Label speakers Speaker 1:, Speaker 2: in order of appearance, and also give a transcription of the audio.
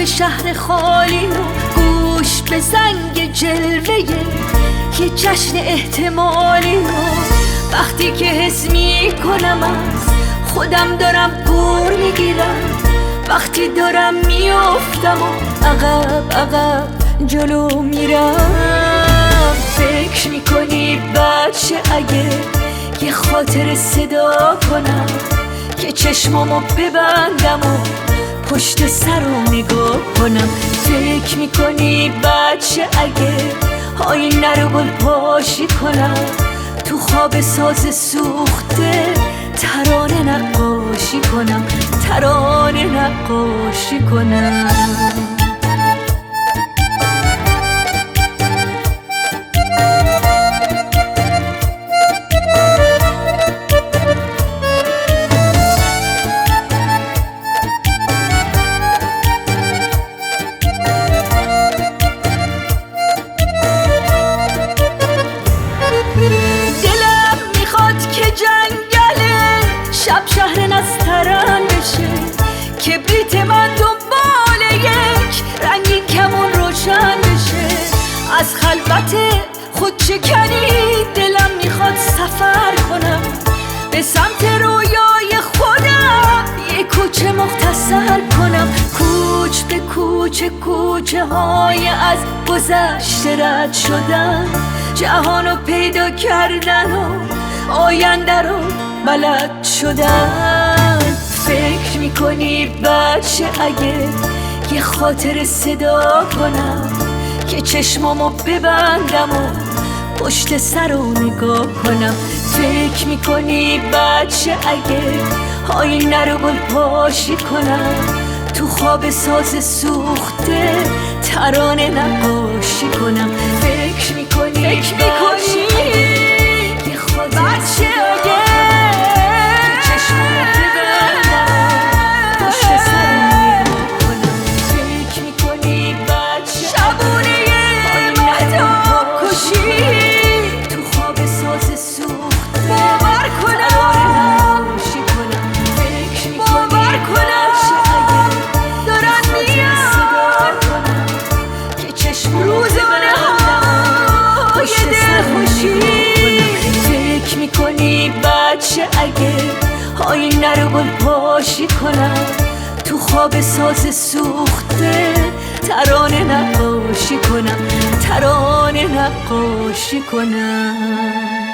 Speaker 1: شهر خالی و گوش به زنگ جلوه یه جشن احتمالی و وقتی که حس میکنم از خودم دارم گور میگیرم، وقتی دارم میافتم و عقب جلو میرم. فکر میکنی بچه اگه یه خاطر صدا کنم که چشمامو ببندم و پشت سرو نگاه کنم؟ فکر میکنی بچه اگه آینه رو گل پاشی کنم تو خواب ساز سوخته ترانه نقاشی کنم، ترانه نقاشی کنم؟ شب شهر نسترن بشه، کبریت من دنبال یک رنگین کمون روشن بشه. از خلوت خود چکنی دلم میخواد سفر کنم به سمت رویای خودم، یه کوچه مختصر کنم. کوچ به کوچه، کوچه های از گذشته رد شدن، جهانو پیدا کردن و آینده رو بلد شدن. فکر میکنی بچه اگه یه خاطر صدا کنم که چشمامو ببندم و پشت سرو نگاه کنم؟ فکر میکنی بچه اگه آینه رو گل پاشی کنم تو خواب ساز سوخته ترانه نقاشی کنم؟ فکر میکنی یه خاطر بچه اگه اگه آینه رو گل پاشی کنم تو خواب ساز سوخته ترانه نقاشی کنم، ترانه نقاشی کنم؟